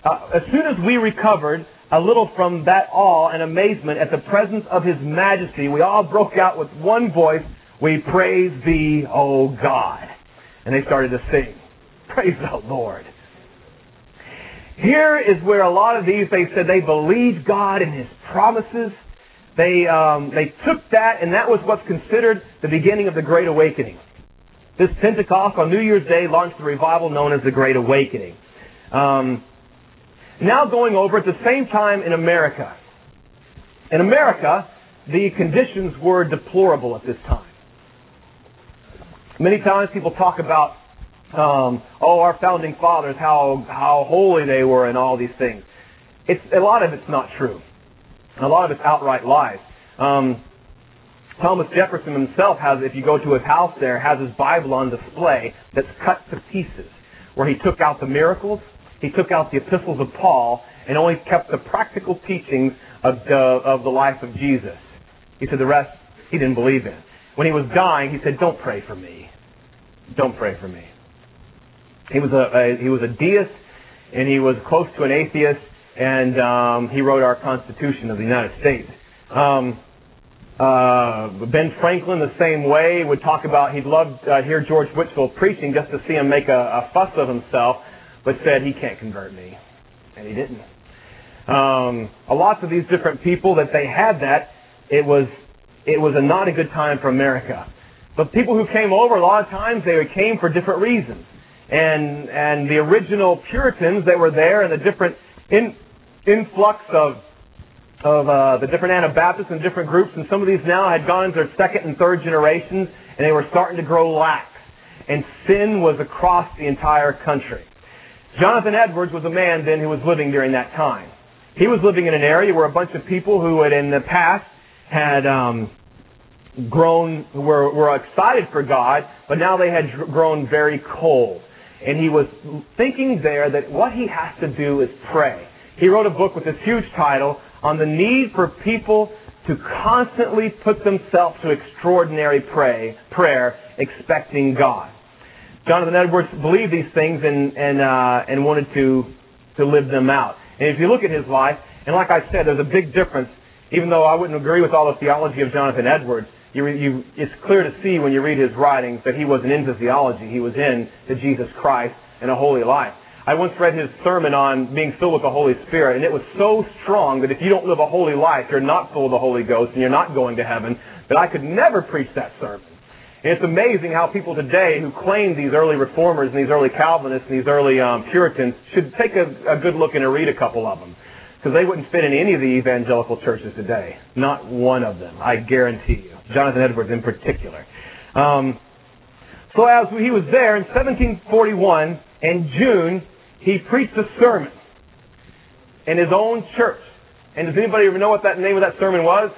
as soon as we recovered a little from that awe and amazement at the presence of His majesty, we all broke out with one voice, "We praise Thee, O God." And they started to sing, "Praise the Lord." Here is where a lot of these, they said they believed God and His promises. They took that, and that was what's considered the beginning of the Great Awakening. This Pentecost on New Year's Day launched the revival known as the Great Awakening. Now going over at the same time in America. In America, the conditions were deplorable at this time. Many times people talk about, our founding fathers, how holy they were and all these things. A lot of it's not true. A lot of it's outright lies. Thomas Jefferson himself has, if you go to his house there, has his Bible on display that's cut to pieces, where he took out the miracles, he took out the epistles of Paul, and only kept the practical teachings of the life of Jesus. He said the rest he didn't believe in. When he was dying, he said, "Don't pray for me. Don't pray for me." He was a deist, and he was close to an atheist, and he wrote our Constitution of the United States. Ben Franklin, the same way, would talk about he'd love to hear George Whitefield preaching just to see him make a fuss of himself, but said, "He can't convert me." And he didn't. Lots of these different people that they had that, it was not a good time for America. But people who came over, a lot of times they came for different reasons. And the original Puritans that were there, and the different influx of the different Anabaptists and different groups, and some of these now had gone into their second and third generations, and they were starting to grow lax. And sin was across the entire country. Jonathan Edwards was a man then who was living during that time. He was living in an area where a bunch of people who had in the past had were excited for God, but now they had grown very cold. And he was thinking there that what he has to do is pray. He wrote a book with this huge title on the need for people to constantly put themselves to extraordinary prayer, expecting God. Jonathan Edwards believed these things and wanted to live them out. And if you look at his life, and like I said, there's a big difference. Even though I wouldn't agree with all the theology of Jonathan Edwards, it's clear to see when you read his writings that he wasn't into theology. He was into Jesus Christ and a holy life. I once read his sermon on being filled with the Holy Spirit, and it was so strong that if you don't live a holy life, you're not full of the Holy Ghost, and you're not going to heaven, that I could never preach that sermon. And it's amazing how people today who claim these early Reformers and these early Calvinists and these early Puritans should take a good look and read a couple of them. Because they wouldn't fit in any of the evangelical churches today. Not one of them, I guarantee you. Jonathan Edwards in particular. So as he was there in 1741, in June, he preached a sermon in his own church. And does anybody ever know what that name of that sermon was?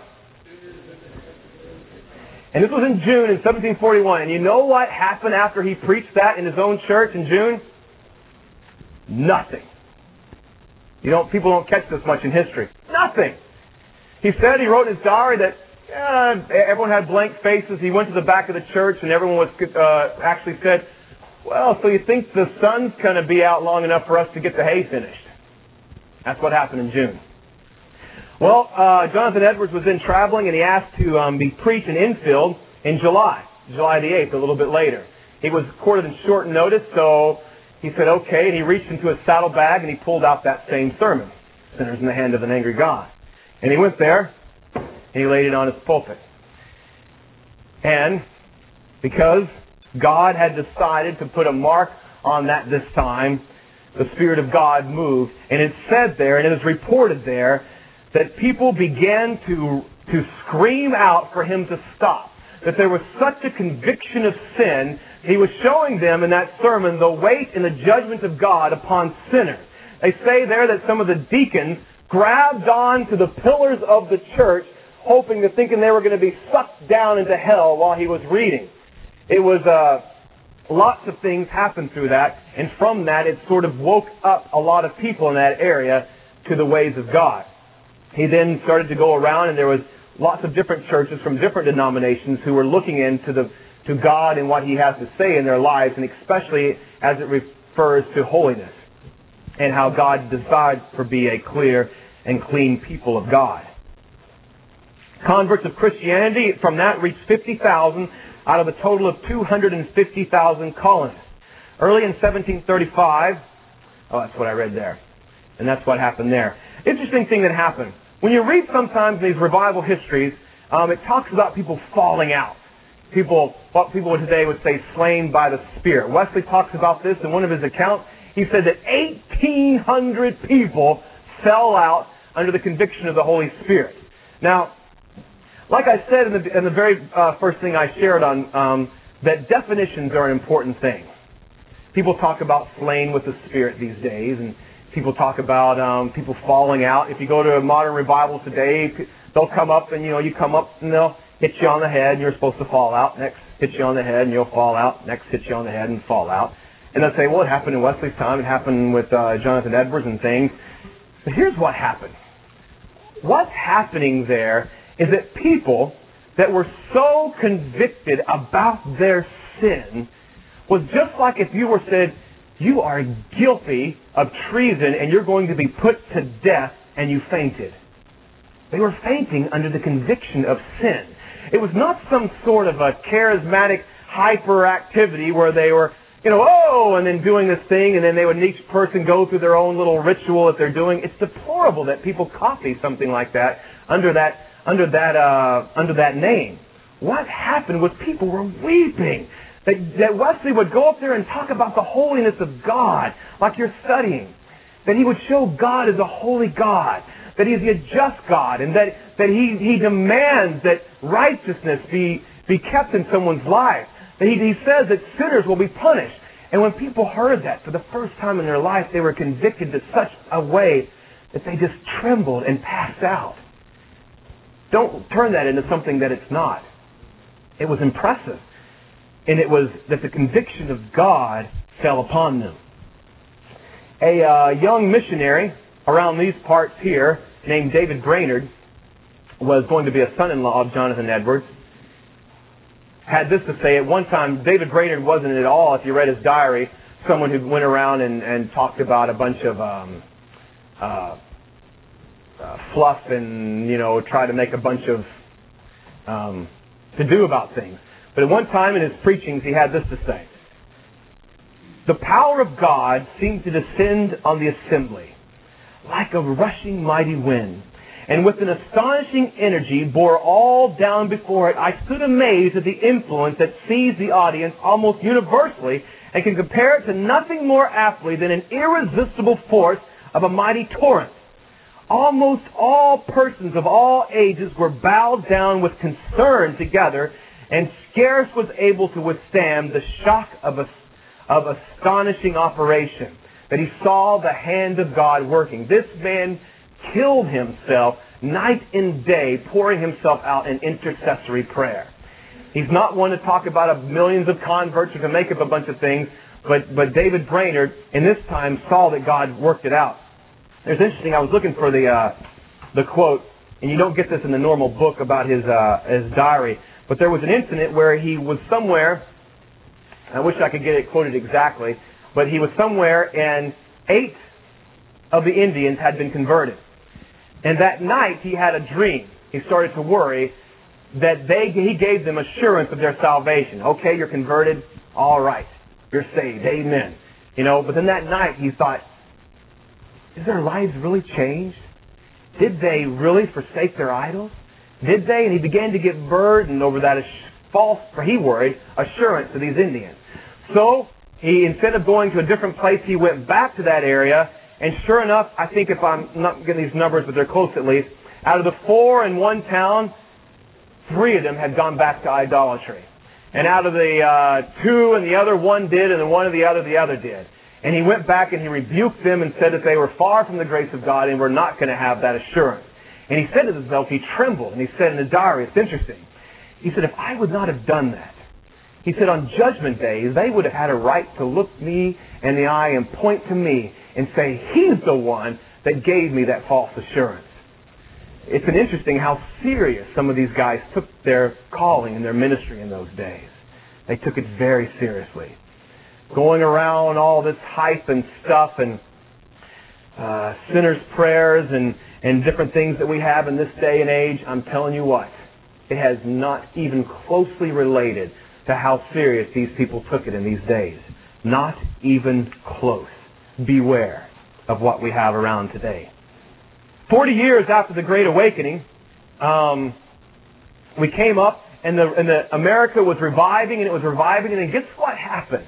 And this was in June in 1741. And you know what happened after he preached that in his own church in June? Nothing. People don't catch this much in history. Nothing. He said, he wrote in his diary that everyone had blank faces. He went to the back of the church and everyone was actually said, "Well, so you think the sun's going to be out long enough for us to get the hay finished?" That's what happened in June. Well, Jonathan Edwards was then traveling, and he asked to be preached in Enfield in July the 8th, a little bit later. He was courted in short notice, so he said, okay, and he reached into his saddlebag, and he pulled out that same sermon, "Sinners in the Hand of an Angry God." And he went there, and he laid it on his pulpit. And because God had decided to put a mark on that this time, the Spirit of God moved, and it said there, and it is reported there, that people began to scream out for him to stop. That there was such a conviction of sin, he was showing them in that sermon the weight and the judgment of God upon sinners. They say there that some of the deacons grabbed on to the pillars of the church, thinking they were going to be sucked down into hell while he was reading. It was lots of things happened through that, and from that it sort of woke up a lot of people in that area to the ways of God. He then started to go around, and there was lots of different churches from different denominations who were looking into to God and what He has to say in their lives, and especially as it refers to holiness. and how God decides to be a clear and clean people of God. Converts of Christianity from that reached 50,000 out of a total of 250,000 colonists. Early in 1735, that's what I read there. And that's what happened there. Interesting thing that happened. When you read sometimes these revival histories, it talks about people falling out. What people today would say slain by the Spirit. Wesley talks about this in one of his accounts. He said that 1,800 people fell out under the conviction of the Holy Spirit. Now, like I said in the very first thing I shared on, that definitions are an important thing. People talk about slain with the Spirit these days, and people talk about people falling out. If you go to a modern revival today, they'll come up and, you come up and they'll hit you on the head and you're supposed to fall out. Next, hit you on the head and you'll fall out. Next, hit you on the head and fall out. And they'll say, well, it happened in Wesley's time. It happened with Jonathan Edwards and things. But here's what happened. What's happening there is that people that were so convicted about their sin was just like if you were said, you are guilty of treason and you're going to be put to death, and you fainted. They were fainting under the conviction of sin. It was not some sort of a charismatic hyperactivity where they were, and then doing this thing, and then they would each person go through their own little ritual that they're doing. It's deplorable that people copy something like that under that name. What happened was people were weeping. That Wesley would go up there and talk about the holiness of God, like you're studying. That he would show God as a holy God. That he is a just God. And that he demands that righteousness be kept in someone's life. That he says that sinners will be punished. And when people heard that for the first time in their life, they were convicted to such a way that they just trembled and passed out. Don't turn that into something that it's not. It was impressive. And it was that the conviction of God fell upon them. A young missionary around these parts here named David Brainerd was going to be a son-in-law of Jonathan Edwards. Had this to say, at one time, David Brainerd wasn't at all, if you read his diary, someone who went around and talked about a bunch of fluff and, try to make a bunch of to-do about things. But at one time in his preachings, he had this to say. The power of God seemed to descend on the assembly like a rushing mighty wind, and with an astonishing energy bore all down before it. I stood amazed at the influence that seized the audience almost universally and can compare it to nothing more aptly than an irresistible force of a mighty torrent. Almost all persons of all ages were bowed down with concern together, and scarce was able to withstand the shock of astonishing operation, that he saw the hand of God working. This man killed himself night and day, pouring himself out in intercessory prayer. He's not one to talk about millions of converts or to make up a bunch of things, but David Brainerd in this time saw that God worked it out. It's interesting, I was looking for the quote, and you don't get this in the normal book about his diary, but there was an incident where he was somewhere, I wish I could get it quoted exactly, but he was somewhere and 8 of the Indians had been converted. And that night he had a dream. He started to worry that he gave them assurance of their salvation. Okay, you're converted. All right. You're saved. Amen. But then that night he thought, did their lives really change? Did they really forsake their idols? Did they? And he began to get burdened over that false, for he worried, assurance to these Indians. So he, instead of going to a different place, he went back to that area. And sure enough, I think if I'm not getting these numbers, but they're close at least, out of the 4 in one town, 3 of them had gone back to idolatry. And out of the 2 and the other, 1 did, and the 1 of the other did. And he went back and he rebuked them and said that they were far from the grace of God and were not going to have that assurance. And he said to himself, he trembled, and he said in the diary, it's interesting, he said, if I would not have done that, he said, on judgment day, they would have had a right to look me in the eye and point to me and say, he's the one that gave me that false assurance. It's an interesting how serious some of these guys took their calling and their ministry in those days. They took it very seriously. Going around all this hype and stuff, and sinners' prayers and different things that we have in this day and age, I'm telling you what, it has not even closely related to how serious these people took it in these days. Not even close. Beware of what we have around today. 40 years after the Great Awakening, we came up and America was reviving, and it was reviving, and then guess what happened?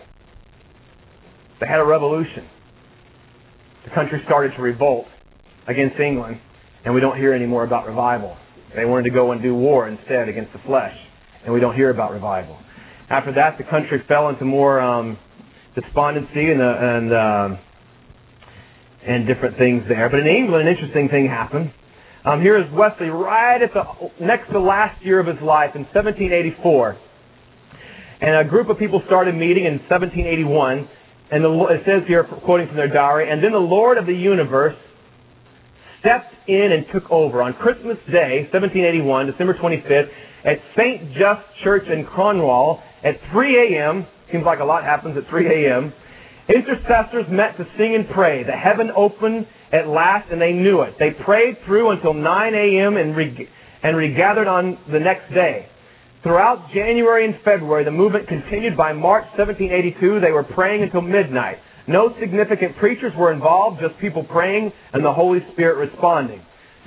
They had a revolution. The country started to revolt against England, and we don't hear any more about revival. They wanted to go and do war instead against the flesh, and we don't hear about revival. After that, the country fell into more despondency and different things there. But in England, an interesting thing happened. Here is Wesley right at the next to last year of his life in 1784. And a group of people started meeting in 1781. And it says here, quoting from their diary, "And then the Lord of the universe stepped in and took over. On Christmas Day, 1781, December 25th, at St. Just Church in Cornwall, at 3 a.m., seems like a lot happens at 3 a.m., intercessors met to sing and pray. The heaven opened at last, and they knew it. They prayed through until 9 a.m. and regathered on the next day. Throughout January and February, the movement continued. By March 1782, they were praying until midnight. No significant preachers were involved, just people praying and the Holy Spirit responding.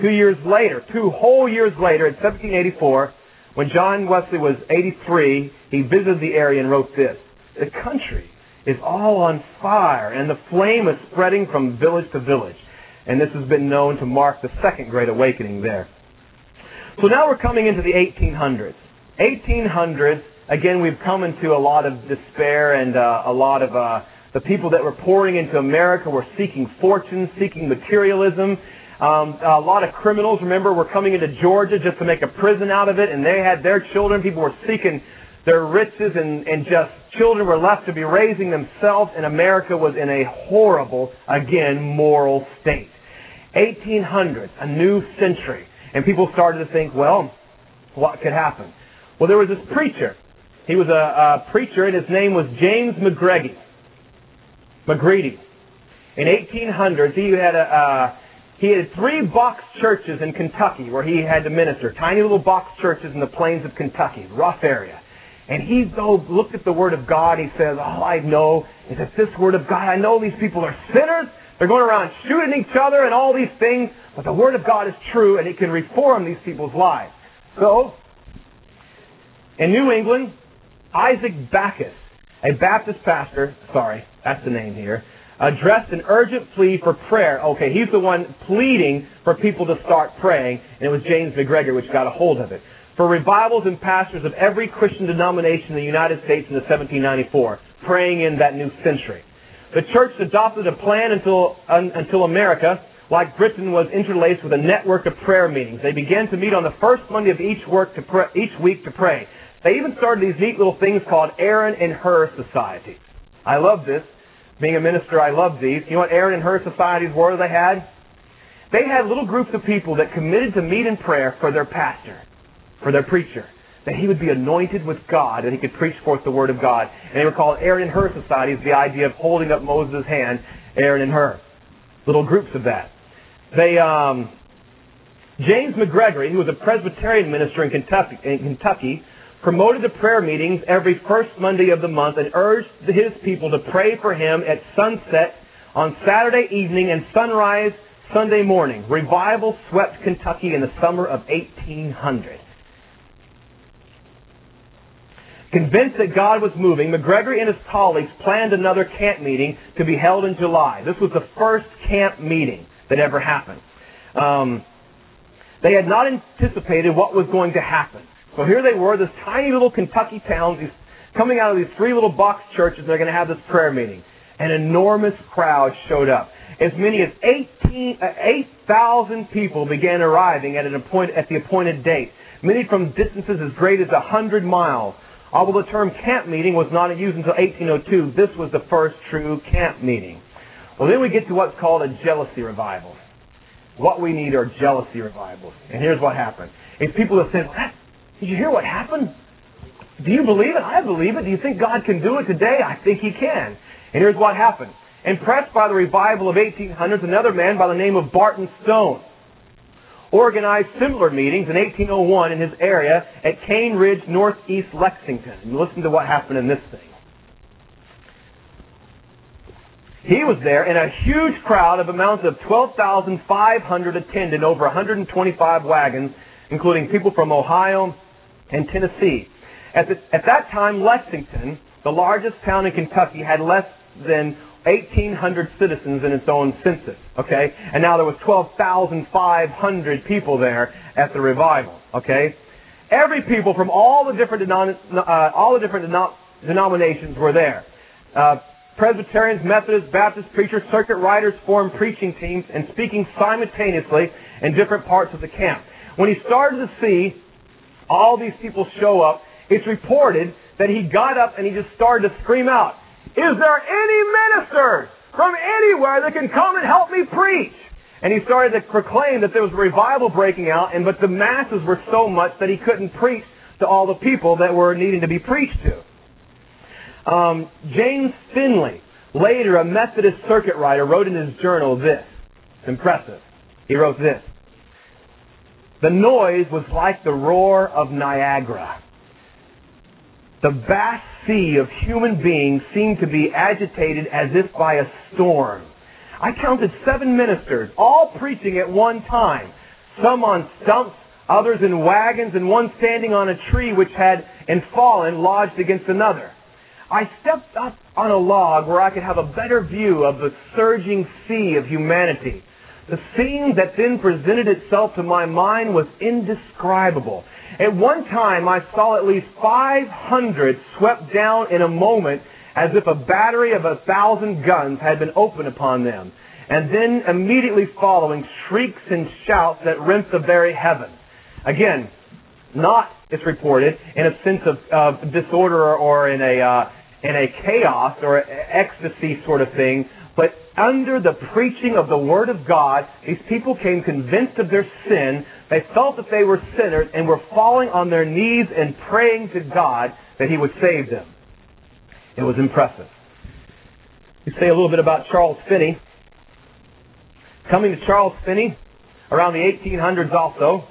2 whole years later, in 1784, when John Wesley was 83, he visited the area and wrote this: "The country is all on fire, and the flame is spreading from village to village." And this has been known to mark the Second Great Awakening there. So now we're coming into the 1800s. 1800s, again, we've come into a lot of despair, and a lot of the people that were pouring into America were seeking fortune, seeking materialism. A lot of criminals, remember, were coming into Georgia just to make a prison out of it, and they had their children. People were seeking their riches, and just children were left to be raising themselves, and America was in a horrible, again, moral state. 1800s, a new century, and people started to think, well, what could happen? Well, there was this preacher. He was a preacher, and his name was James McGready. In 1800s, he had 3 box churches in Kentucky where he had to minister. Tiny little box churches in the plains of Kentucky, rough area. And he looked at the Word of God. He says, I know. He says, this Word of God, I know these people are sinners. They're going around shooting each other and all these things. But the Word of God is true, and it can reform these people's lives. So, in New England, Isaac Backus, a Baptist pastor, that's the name here, addressed an urgent plea for prayer. Okay, he's the one pleading for people to start praying, and it was James McGregor which got a hold of it. For revivals and pastors of every Christian denomination in the United States in the 1794, praying in that new century. The church adopted a plan until America, like Britain, was interlaced with a network of prayer meetings. They began to meet on the first Monday of each week to pray. They even started these neat little things called Aaron and Hur societies. I love this. Being a minister, I love these. You know what Aaron and Hur societies were they had? They had little groups of people that committed to meet in prayer for their pastor, for their preacher, that he would be anointed with God and he could preach forth the Word of God. And they were called Aaron and Hur societies, the idea of holding up Moses' hand, Aaron and Hur. Little groups of that. James McGregory, who was a Presbyterian minister in Kentucky, promoted the prayer meetings every first Monday of the month and urged his people to pray for him at sunset on Saturday evening and sunrise Sunday morning. Revival swept Kentucky in the summer of 1800. Convinced that God was moving, McGregory and his colleagues planned another camp meeting to be held in July. This was the first camp meeting that ever happened. They had not anticipated what was going to happen. So here they were, this tiny little Kentucky town, coming out of these 3 little box churches. They're going to have this prayer meeting. An enormous crowd showed up. As many as 8,000 people began arriving at the appointed date. Many from distances as great as 100 miles. Although the term camp meeting was not used until 1802, this was the first true camp meeting. Well, then we get to what's called a jealousy revival. What we need are jealousy revivals. And here's what happened. It's people that said, did you hear what happened? Do you believe it? I believe it. Do you think God can do it today? I think He can. And here's what happened. Impressed by the revival of 1800s, another man by the name of Barton Stone organized similar meetings in 1801 in his area at Cane Ridge, northeast Lexington. And listen to what happened in this thing. He was there, and a huge crowd of amounts of 12,500 attended, over 125 wagons, including people from Ohio and Tennessee. At that time, Lexington, the largest town in Kentucky, had less than 1,800 citizens in its own census. Okay, and now there was 12,500 people there at the revival. Okay, every people from all the different denominations were there. Presbyterians, Methodists, Baptists, preachers, circuit riders formed preaching teams and speaking simultaneously in different parts of the camp. When he started to see all these people show up, it's reported that he got up and he just started to scream out, "Is there any ministers from anywhere that can come and help me preach?" And he started to proclaim that there was a revival breaking out, but the masses were so much that he couldn't preach to all the people that were needing to be preached to. James Finley, later a Methodist circuit rider, wrote in his journal this. It's impressive. He wrote this: "The noise was like the roar of Niagara. The vast sea of human beings seemed to be agitated as if by a storm. I counted 7 ministers, all preaching at one time, some on stumps, others in wagons, and one standing on a tree which had, and fallen, lodged against another. I stepped up on a log where I could have a better view of the surging sea of humanity. The scene that then presented itself to my mind was indescribable. At one time, I saw at least 500 swept down in a moment as if a battery of 1,000 guns had been opened upon them. And then immediately following, shrieks and shouts that rent the very heavens." Again, not, it's reported, in a sense of disorder or in a chaos or ecstasy sort of thing, but under the preaching of the Word of God, these people came convinced of their sin. They felt that they were sinners and were falling on their knees and praying to God that He would save them. It was impressive. You say a little bit about Charles Finney. Coming to Charles Finney around the 1800s also.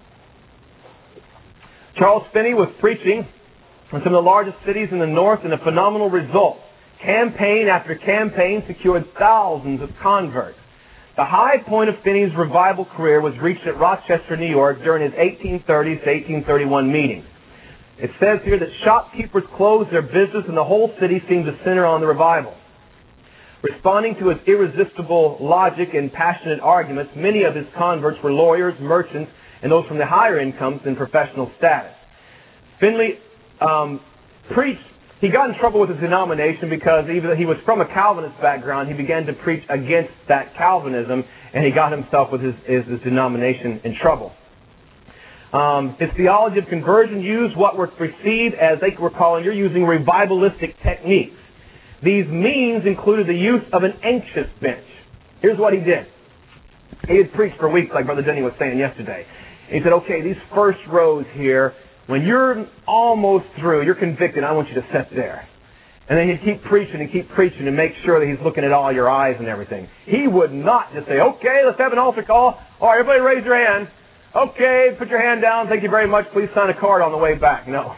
Charles Finney was preaching in some of the largest cities in the north, and a phenomenal result. Campaign after campaign secured thousands of converts. The high point of Finney's revival career was reached at Rochester, New York during his 1830s to 1831 meetings. It says here that shopkeepers closed their business and the whole city seemed to center on the revival. Responding to his irresistible logic and passionate arguments, many of his converts were lawyers, merchants, and those from the higher incomes and professional status. Finley preached. He got in trouble with his denomination because even though he was from a Calvinist background, he began to preach against that Calvinism, and he got himself with his denomination in trouble. His theology of conversion used what were perceived as, they were calling, you're using revivalistic techniques. These means included the use of an anxious bench. Here's what he did. He had preached for weeks, like Brother Denny was saying yesterday. He said, okay, these first rows here, when you're almost through, you're convicted, I want you to sit there. And then he'd keep preaching and make sure that he's looking at all your eyes and everything. He would not just say, okay, let's have an altar call. All right, everybody raise your hand. Okay, put your hand down. Thank you very much. Please sign a card on the way back. No.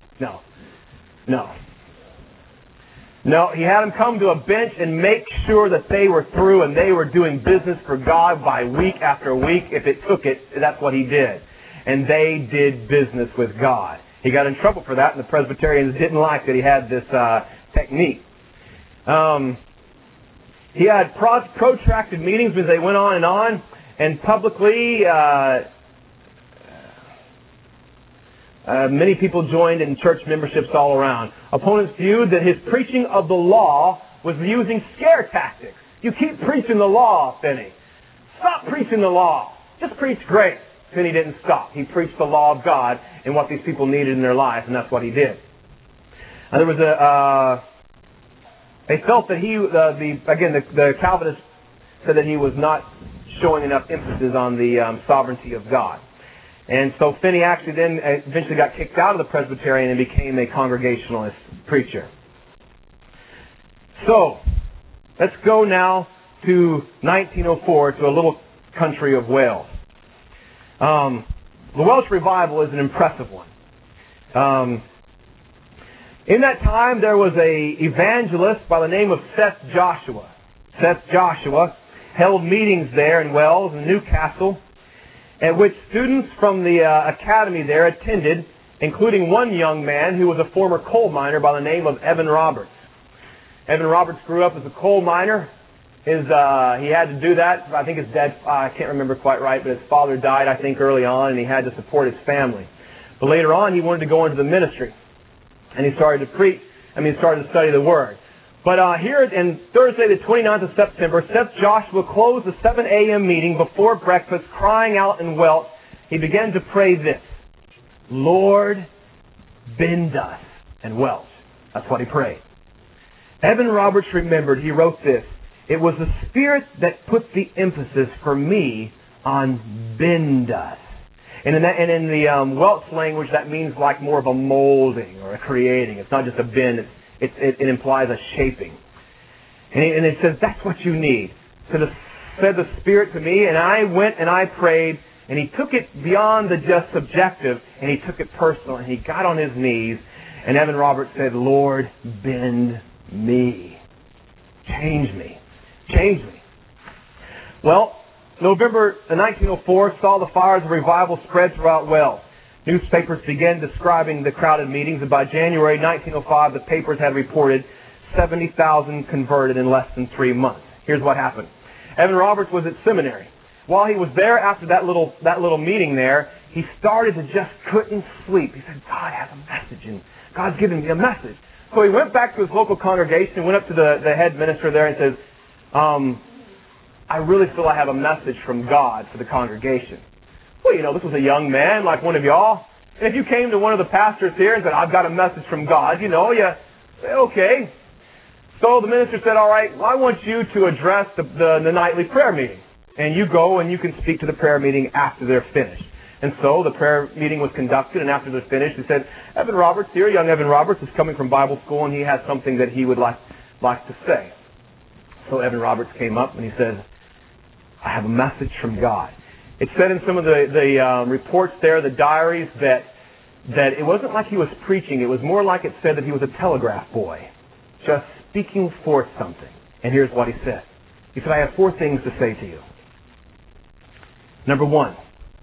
No, he had them come to a bench and make sure that they were through and they were doing business for God by week after week. If it took it, that's what he did. And they did business with God. He got in trouble for that, and the Presbyterians didn't like that he had this technique. He had protracted meetings as they went on, and publicly many people joined in church memberships all around. Opponents viewed that his preaching of the law was using scare tactics. You keep preaching the law, Finney. Stop preaching the law. Just preach grace. Finney didn't stop. He preached the law of God and what these people needed in their lives, and that's what he did. And there was they felt that the Calvinists said that he was not showing enough emphasis on the sovereignty of God. And so Finney actually then eventually got kicked out of the Presbyterian and became a Congregationalist preacher. So, Let's go now to 1904 to a little country of Wales. The Welsh revival is an impressive one. In that time, there was an evangelist by the name of Seth Joshua. Seth Joshua held meetings there in Wales and Newcastle, at which students from the academy there attended, including one young man who was a former coal miner by the name of Evan Roberts. Evan Roberts grew up as a coal miner. He had to do that. I think his dad, I can't remember quite right, but his father died, I think, early on, and he had to support his family. But later on, he wanted to go into the ministry, and he started to preach. He started to study the Word. But here in Thursday, the 29th of September, Seth Joshua closed the 7 a.m. meeting before breakfast, crying out in Welsh. He began to pray this: Lord, bend us. In Welsh. That's what he prayed. Evan Roberts remembered, he wrote this: it was the Spirit that put the emphasis for me on bend us. And in the Welsh language, that means like more of a molding or a creating. It's not just a bend. It implies a shaping. And it says, that's what you need. Said the Spirit to me, and I went and I prayed, and he took it beyond the just subjective, and he took it personal, and he got on his knees, and Evan Roberts said, Lord, bend me. Change me. Change me. Well, November 1904 saw the fires of revival spread throughout Wales. Newspapers began describing the crowded meetings, and by January 1905, the papers had reported 70,000 converted in less than 3 months. Here's what happened. Evan Roberts was at seminary. While he was there after that little meeting there, he started to just couldn't sleep. He said, God has a message, and God's giving me a message. So he went back to his local congregation and went up to the head minister there and says, I really feel I have a message from God for the congregation. Well, this was a young man like one of y'all. And if you came to one of the pastors here and said, I've got a message from God, you say, okay. So the minister said, all right, well, I want you to address the nightly prayer meeting. And you go and you can speak to the prayer meeting after they're finished. And so the prayer meeting was conducted, and after they're finished, he said, Evan Roberts here, young Evan Roberts, is coming from Bible school, and he has something that he would like to say. So Evan Roberts came up and he said, I have a message from God. It said in some of the reports there, the diaries, that it wasn't like he was preaching. It was more like it said that he was a telegraph boy, just speaking forth something. And here's what he said. He said, I have 4 things to say to you. Number 1,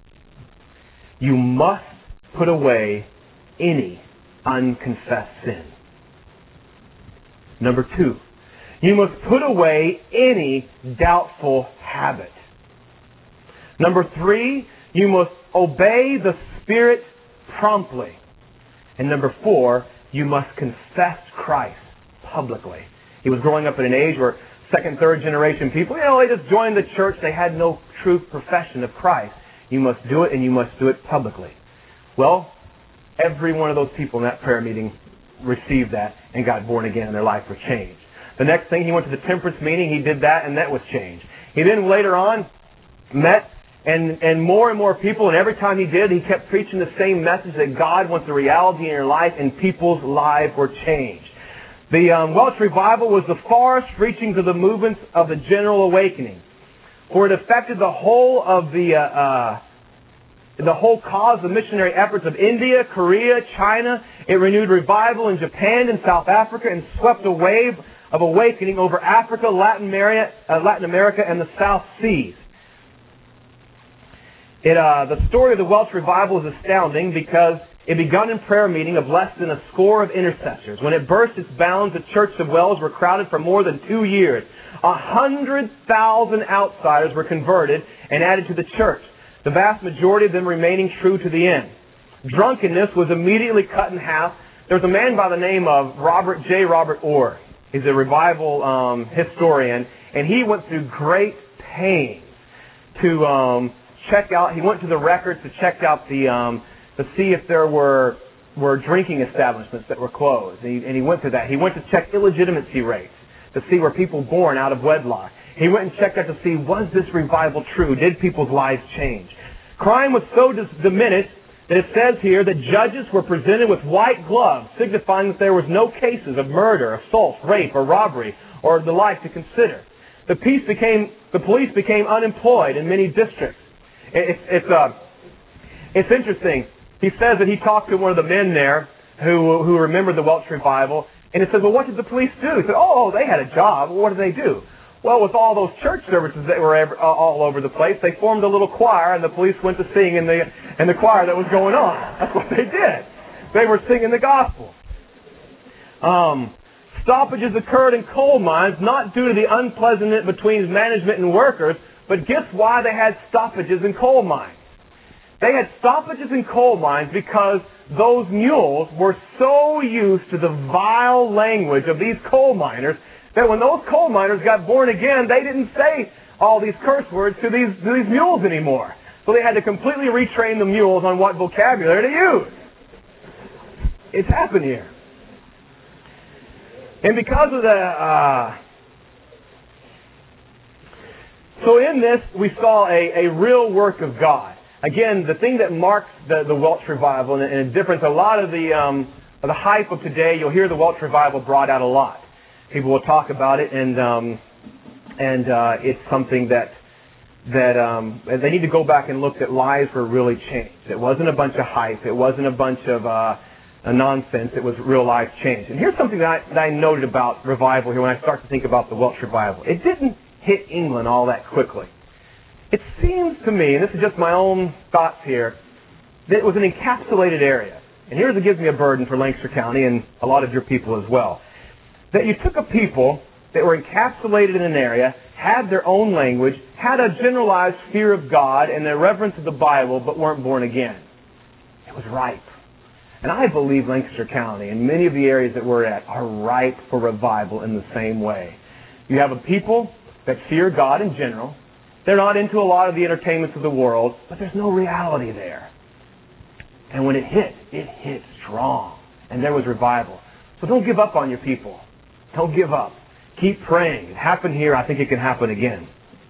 you must put away any unconfessed sin. Number 2, you must put away any doubtful habit. Number 3, you must obey the Spirit promptly. And number 4, you must confess Christ publicly. He was growing up in an age where second, third generation people, they just joined the church. They had no true profession of Christ. You must do it, and you must do it publicly. Well, every one of those people in that prayer meeting received that and got born again, and their life was changed. The next thing, he went to the temperance meeting. He did that, and that was changed. He then later on met and more people, and every time he did, he kept preaching the same message that God wants a reality in your life, and people's lives were changed. The Welsh revival was the farthest reaching to the movements of the General Awakening, for it affected the whole of the whole cause of missionary efforts of India, Korea, China. It renewed revival in Japan and South Africa, and swept a wave of awakening over Africa, Latin America, and the South Seas. The story of the Welsh revival is astounding because it begun in prayer meeting of less than a score of intercessors. When it burst its bounds, the churches of Wales were crowded for more than 2 years. 100,000 outsiders were converted and added to the church, the vast majority of them remaining true to the end. Drunkenness was immediately cut in half. There was a man by the name of Robert Orr. He's a revival historian, and he went through great pains to check out. He went to the records to check out to see if there were drinking establishments that were closed. And he went to that. He went to check illegitimacy rates to see were people born out of wedlock. He went and checked out to see, was this revival true? Did people's lives change? Crime was so diminished that it says here that judges were presented with white gloves, signifying that there was no cases of murder, assault, rape, or robbery. or the like to consider. The police became unemployed in many districts. It's interesting. He says that he talked to one of the men there who remembered the Welsh revival, and he said, well, what did the police do? He said, oh, they had a job. Well, what did they do? Well, with all those church services that were all over the place, they formed a little choir, and the police went to sing in the choir that was going on. That's what they did. They were singing the gospel. Stoppages occurred in coal mines, not due to the unpleasantness between management and workers, but guess why they had stoppages in coal mines? They had stoppages in coal mines because those mules were so used to the vile language of these coal miners that when those coal miners got born again, they didn't say all these curse words to these mules anymore. So they had to completely retrain the mules on what vocabulary to use. It's happened here. And because of so in this, we saw a real work of God. Again, the thing that marks the Welsh revival and a difference, a lot of the hype of today, you'll hear the Welsh revival brought out a lot. People will talk about it, and it's something that they need to go back and look that lives were really changed. It wasn't a bunch of hype. It wasn't a bunch of nonsense. It was real life change. And here's something that I noted about revival here when I start to think about the Welsh revival. It didn't hit England all that quickly. It seems to me, and this is just my own thoughts here, that it was an encapsulated area. And here's what gives me a burden for Lancaster County and a lot of your people as well. That you took a people that were encapsulated in an area, had their own language, had a generalized fear of God and their reverence of the Bible, but weren't born again. It was ripe. And I believe Lancaster County and many of the areas that we're at are ripe for revival in the same way. You have a people that fear God in general. They're not into a lot of the entertainments of the world, but there's no reality there. And when it hit strong. And there was revival. So don't give up on your people. Don't give up. Keep praying. It happened here. I think it can happen again.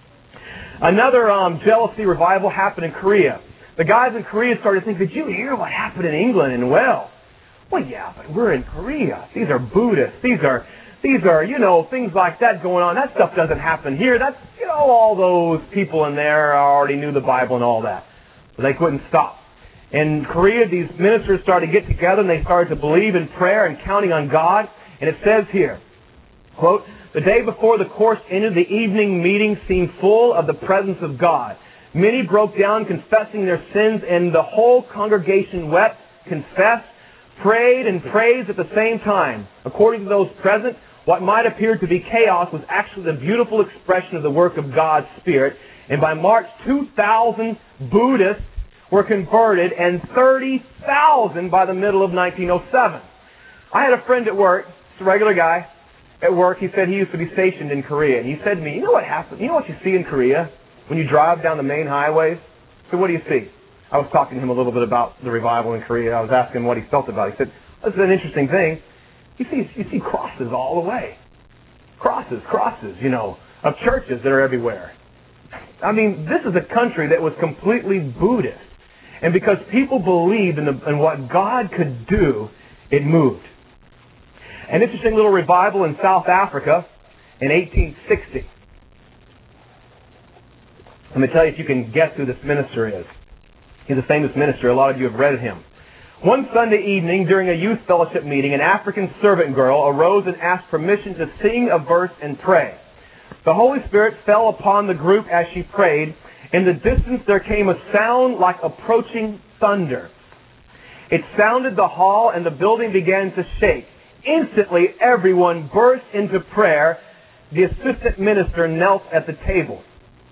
Another jealousy revival happened in Korea. The guys in Korea started thinking, did you hear what happened in England and Wales? Well, yeah, but we're in Korea. These are Buddhists. These are, things like that going on. That stuff doesn't happen here. That's, all those people in there already knew the Bible and all that. But they couldn't stop. In Korea, these ministers started to get together and they started to believe in prayer and counting on God. And it says here, quote, the day before the course ended, the evening meeting seemed full of the presence of God. Many broke down confessing their sins, and the whole congregation wept, confessed, prayed, and praised at the same time. According to those present, what might appear to be chaos was actually the beautiful expression of the work of God's Spirit. And by March, 2,000 Buddhists were converted, and 30,000 by the middle of 1907. I had a friend at work, just a regular guy, at work. He said he used to be stationed in Korea. And he said to me, you know what happens? You know what you see in Korea when you drive down the main highways? So what do you see? I was talking to him a little bit about the revival in Korea. I was asking him what he felt about it. He said, this is an interesting thing. You see crosses all the way. Crosses, of churches that are everywhere. I mean, this is a country that was completely Buddhist. And because people believed in what God could do, it moved. An interesting little revival in South Africa in 1860. Let me tell you if you can guess who this minister is. He's a famous minister. A lot of you have read of him. One Sunday evening during a youth fellowship meeting, an African servant girl arose and asked permission to sing a verse and pray. The Holy Spirit fell upon the group as she prayed. In the distance there came a sound like approaching thunder. It sounded the hall and the building began to shake. Instantly everyone burst into prayer. The assistant minister knelt at the table.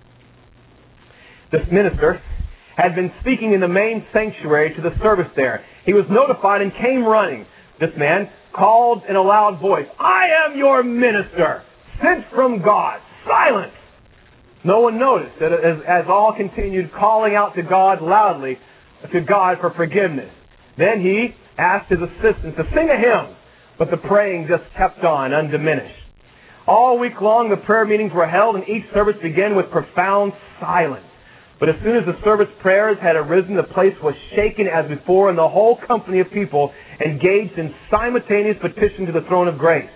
This minister had been speaking in the main sanctuary to the service there. He was notified and came running. This man called in a loud voice, I am your minister, sent from God. Silence! No one noticed that as all continued calling out to God loudly, to God for forgiveness. Then he asked his assistant to sing a hymn, but the praying just kept on undiminished. All week long the prayer meetings were held and each service began with profound silence. But as soon as the service prayers had arisen, the place was shaken as before, and the whole company of people engaged in simultaneous petition to the throne of grace.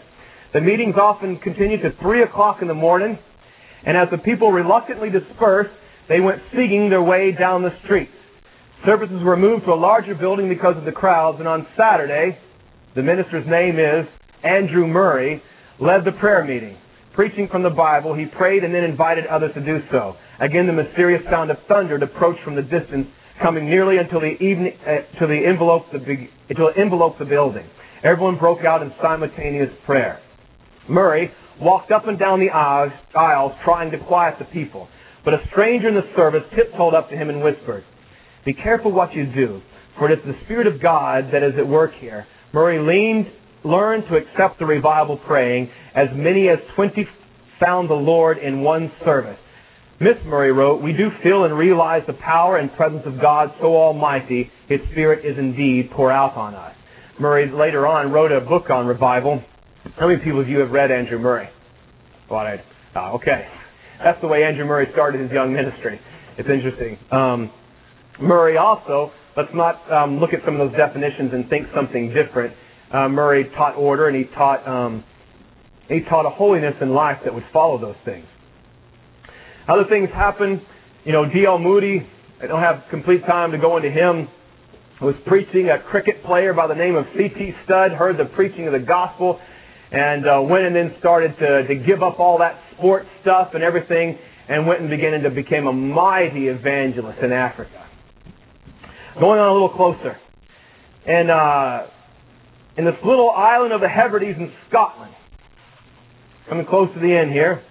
The meetings often continued to 3 o'clock in the morning, and as the people reluctantly dispersed, they went singing their way down the streets. Services were moved to a larger building because of the crowds, and on Saturday, the minister's name is Andrew Murray, led the prayer meeting. Preaching from the Bible, he prayed and then invited others to do so. Again, the mysterious sound of thunder approached from the distance, coming nearly until it enveloped the building. Everyone broke out in simultaneous prayer. Murray walked up and down the aisles trying to quiet the people. But a stranger in the service tiptoed up to him and whispered, "Be careful what you do, for it is the Spirit of God that is at work here." Murray learned to accept the revival praying. As many as 20 found the Lord in one service. Miss Murray wrote, "We do feel and realize the power and presence of God so almighty, His Spirit is indeed poured out on us." Murray later on wrote a book on revival. How many people of you have read Andrew Murray? Okay. That's the way Andrew Murray started his young ministry. It's interesting. Murray also, let's not look at some of those definitions and think something different. Murray taught order, and he taught a holiness in life that would follow those things. Other things happen. D.L. Moody, I don't have complete time to go into him, was preaching. A cricket player by the name of C.T. Studd heard the preaching of the gospel and went and then started to give up all that sports stuff and everything and went and became a mighty evangelist in Africa. Going on a little closer. And in this little island of the Hebrides in Scotland, coming close to the end here,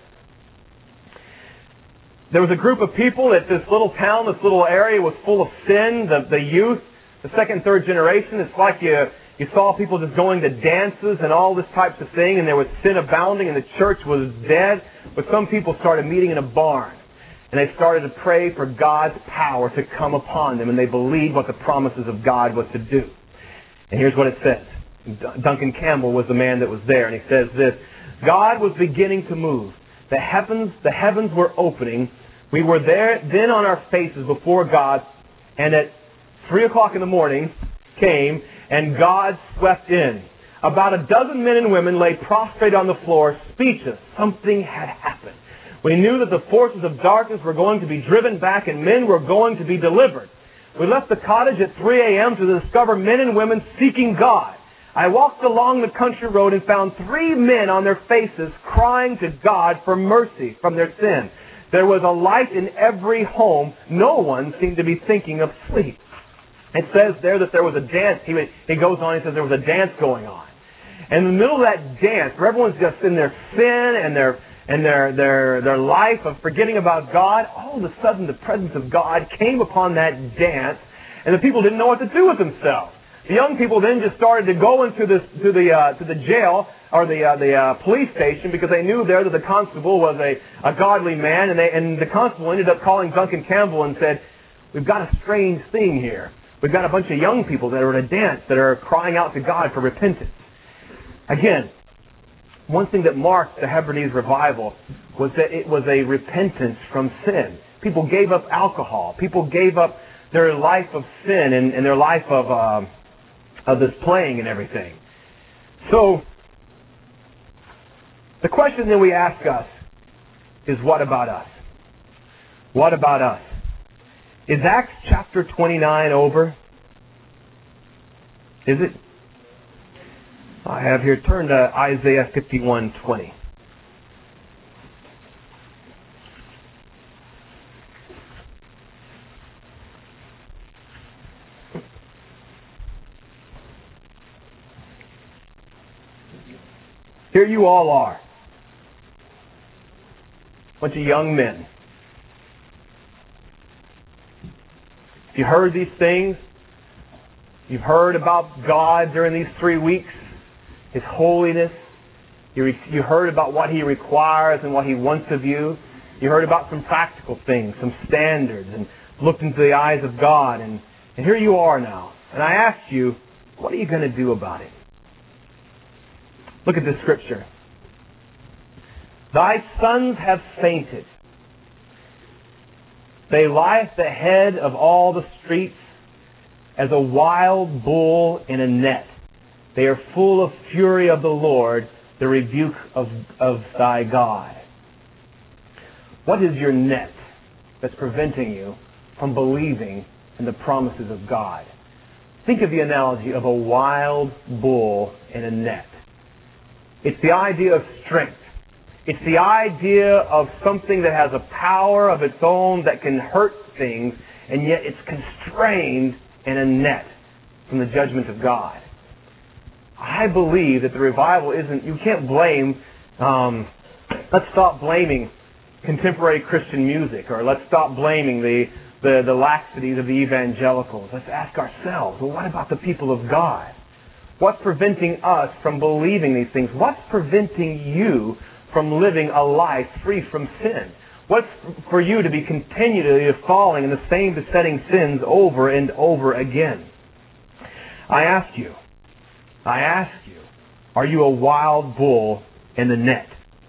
there was a group of people at this little town, this little area was full of sin. The youth, the second, third generation, it's like you saw people just going to dances and all this types of thing, and there was sin abounding, and the church was dead. But some people started meeting in a barn, and they started to pray for God's power to come upon them, and they believed what the promises of God was to do. And here's what it says. Duncan Campbell was the man that was there, and he says this: "God was beginning to move. The heavens were opening. We were there then on our faces before God, and at 3 o'clock in the morning came, and God swept in. About a dozen men and women lay prostrate on the floor, speechless. Something had happened. We knew that the forces of darkness were going to be driven back, and men were going to be delivered. We left the cottage at 3 a.m. to discover men and women seeking God. I walked along the country road and found 3 men on their faces crying to God for mercy from their sin. There was a light in every home. No one seemed to be thinking of sleep." It says there that there was a dance. He goes on and says there was a dance going on. And in the middle of that dance, where everyone's just in their sin and their life of forgetting about God, all of a sudden the presence of God came upon that dance, and the people didn't know what to do with themselves. The young people then just started to go into the jail or the police station, because they knew there that the constable was a godly man, and the constable ended up calling Duncan Campbell and said, "We've got a strange thing here. We've got a bunch of young people that are at a dance that are crying out to God for repentance." Again, one thing that marked the Hebrides revival was that it was a repentance from sin. People gave up alcohol. People gave up their life of sin and their life of this playing and everything. So, the question that we ask us is, what about us? What about us? Is Acts chapter 29 over? Is it? I have here, turn to Isaiah 51:20. Here you all are. A bunch of young men. You heard these things. You've heard about God during these 3 weeks. His holiness. You heard about what He requires and what He wants of you. You heard about some practical things, some standards, and looked into the eyes of God. And here you are now. And I asked you, what are you going to do about it? Look at this scripture. "Thy sons have fainted. They lie at the head of all the streets as a wild bull in a net. They are full of fury of the Lord, the rebuke of thy God. What is your net that's preventing you from believing in the promises of God? Think of the analogy of a wild bull in a net. It's the idea of strength. It's the idea of something that has a power of its own that can hurt things, and yet it's constrained in a net from the judgment of God. I believe that the revival isn't, you can't blame, let's stop blaming contemporary Christian music, or let's stop blaming the laxities of the evangelicals. Let's ask ourselves, well, what about the people of God? What's preventing us from believing these things? What's preventing you from living a life free from sin? What's for you to be continually falling in the same besetting sins over and over again? I ask you, are you a wild bull in the net?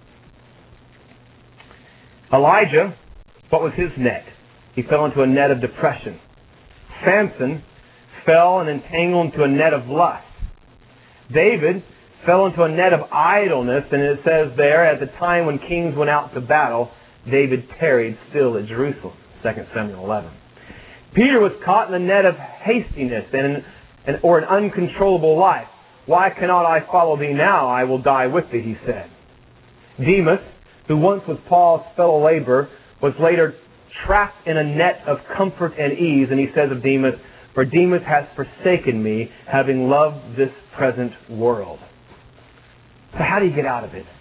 Elijah, what was his net? He fell into a net of depression. Samson fell and entangled into a net of lust. David fell into a net of idleness, and it says there, at the time when kings went out to battle, David tarried still at Jerusalem, 2 Samuel 11. Peter was caught in the net of hastiness or an uncontrollable life. Why cannot I follow thee now? I will die with thee, he said. Demas, who once was Paul's fellow laborer, was later trapped in a net of comfort and ease, and he says of Demas, for Demas has forsaken me, having loved this present world. So how do you get out of it?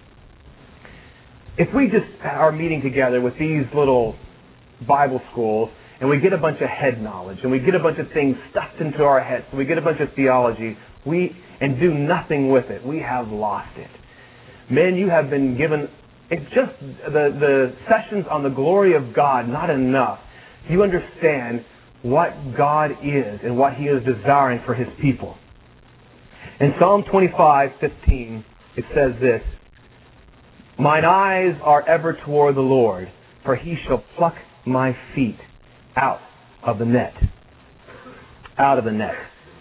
If we just are meeting together with these little Bible schools, and we get a bunch of head knowledge, and we get a bunch of things stuffed into our heads, and we get a bunch of theology, and do nothing with it, we have lost it. Men, you have been given, it's just the sessions on the glory of God, not enough. You understand what God is and what He is desiring for His people. In Psalm 25:15, it says this, mine eyes are ever toward the Lord, for He shall pluck my feet out of the net. Out of the net.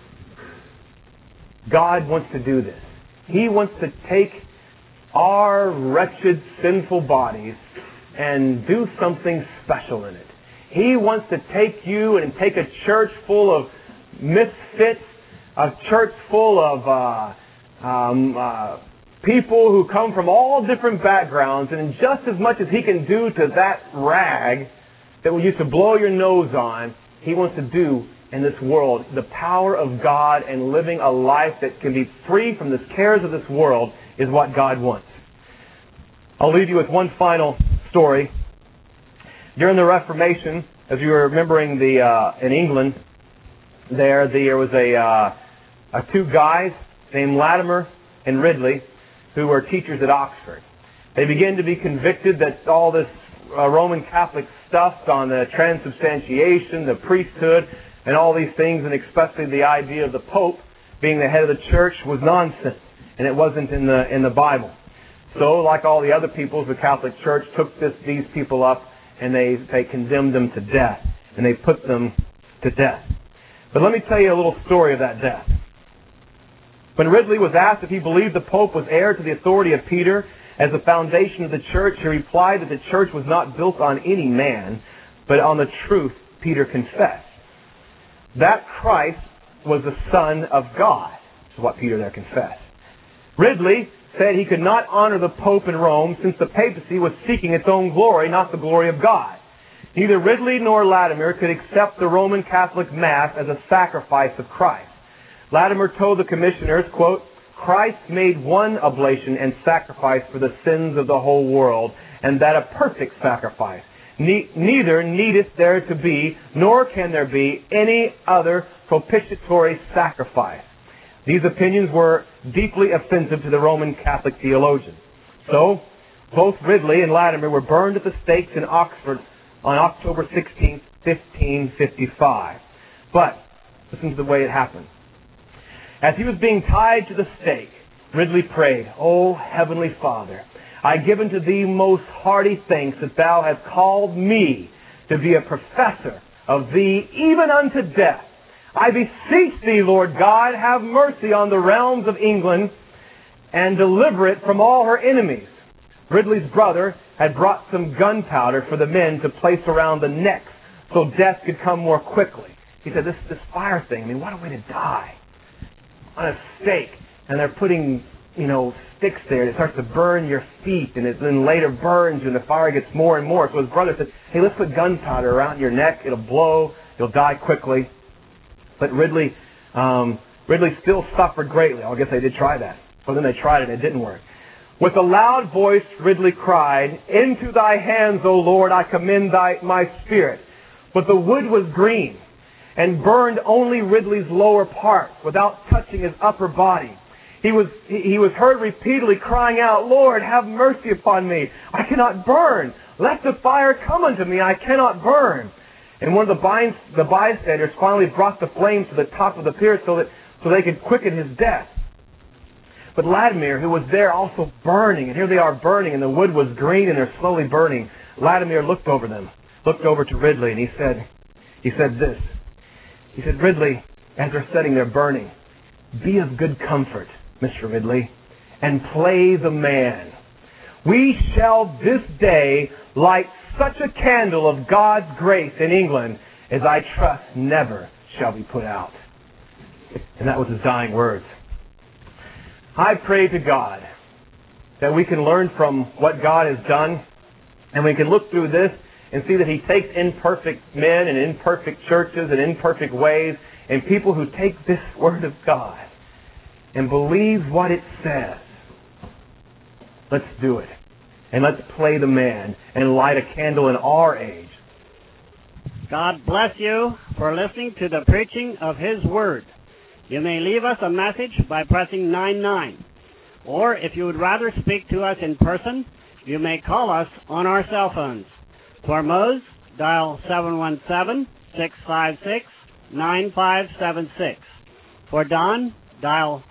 God wants to do this. He wants to take our wretched, sinful bodies and do something special in it. He wants to take you and take a church full of misfits, a church full of people who come from all different backgrounds, and just as much as He can do to that rag that we used to blow your nose on, He wants to do in this world. The power of God and living a life that can be free from the cares of this world is what God wants. I'll leave you with one final story. During the Reformation, as you were remembering in England, there was two guys named Latimer and Ridley who were teachers at Oxford. They began to be convicted that all this Roman Catholic stuff on the transubstantiation, the priesthood, and all these things, and especially the idea of the Pope being the head of the church, was nonsense, and it wasn't in the Bible. So, like all the other peoples, the Catholic Church took these people up, and they condemned them to death, and they put them to death. But let me tell you a little story of that death. When Ridley was asked if he believed the Pope was heir to the authority of Peter as the foundation of the church, he replied that the church was not built on any man, but on the truth Peter confessed. That Christ was the Son of God, is what Peter there confessed. Ridley said he could not honor the Pope in Rome since the papacy was seeking its own glory, not the glory of God. Neither Ridley nor Latimer could accept the Roman Catholic Mass as a sacrifice of Christ. Latimer told the commissioners, quote, Christ made one oblation and sacrifice for the sins of the whole world, and that a perfect sacrifice. Neither needeth there to be, nor can there be, any other propitiatory sacrifice. These opinions were deeply offensive to the Roman Catholic theologians. So, both Ridley and Latimer were burned at the stakes in Oxford on October 16, 1555. But, listen to the way it happened. As he was being tied to the stake, Ridley prayed, O Heavenly Father, I give unto Thee most hearty thanks that Thou hast called me to be a professor of Thee even unto death. I beseech Thee, Lord God, have mercy on the realms of England and deliver it from all her enemies. Ridley's brother had brought some gunpowder for the men to place around the necks so death could come more quickly. He said, this fire thing, I mean, what a way to die. On a stake, and they're putting, sticks there, and it starts to burn your feet, and it then later burns, and the fire gets more and more. So his brother said, hey, let's put gunpowder around your neck. It'll blow. You'll die quickly. But Ridley still suffered greatly. I guess they did try that. But then they tried it, and it didn't work. With a loud voice, Ridley cried, into thy hands, O Lord, I commend my spirit. But the wood was green, and burned only Ridley's lower parts, without touching his upper body. He was heard repeatedly crying out, Lord, have mercy upon me. I cannot burn. Let the fire come unto me. I cannot burn. And one of the bystanders finally brought the flames to the top of the pier so they could quicken his death. But Latimer, who was there also burning, and here they are burning, and the wood was green and they're slowly burning. Latimer looked over to Ridley, and he said this. He said, Ridley, as they're sitting there burning, be of good comfort, Mr. Ridley, and play the man. We shall this day light such a candle of God's grace in England as I trust never shall be put out. And that was his dying words. I pray to God that we can learn from what God has done, and we can look through this and see that He takes imperfect men and imperfect churches and imperfect ways and people who take this Word of God and believe what it says. Let's do it. And let's play the man and light a candle in our age. God bless you for listening to the preaching of His Word. You may leave us a message by pressing 99. Or if you would rather speak to us in person, you may call us on our cell phones. For Mose, dial 717-656-9576. For Don, dial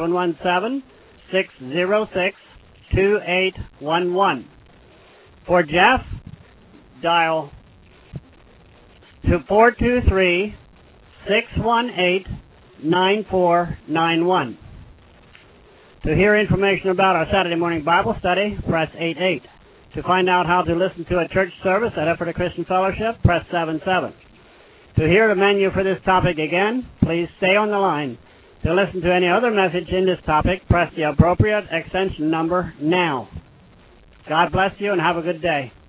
717-606-2811. For Jeff, dial 423-618-9491. To hear information about our Saturday morning Bible study, press 88. To find out how to listen to a church service at Ephrata Christian Fellowship, press 77. To hear the menu for this topic again, please stay on the line. To listen to any other message in this topic, press the appropriate extension number now. God bless you and have a good day.